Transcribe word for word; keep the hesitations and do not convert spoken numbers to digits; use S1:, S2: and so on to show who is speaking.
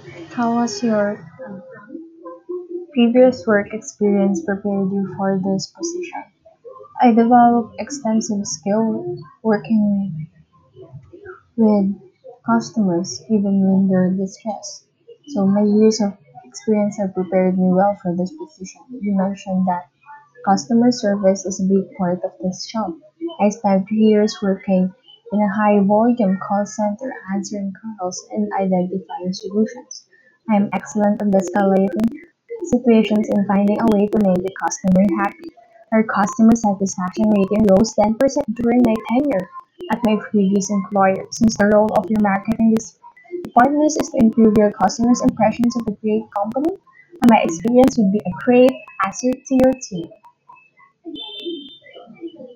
S1: How was your previous work experience prepared you for this position? I developed extensive skill working with customers even when they're distressed. So my years of experience have prepared me well for this position. You mentioned that customer service is a big part of this job. I spent three years working in a high volume call center answering calls and identifying solutions. I am excellent at escalating situations and finding a way to make the customer happy. Our customer satisfaction rating rose ten percent during my tenure at my previous employer. Since the role of your marketing dis- department is to improve your customers' impressions of a great company, and my experience would be a great asset to your team.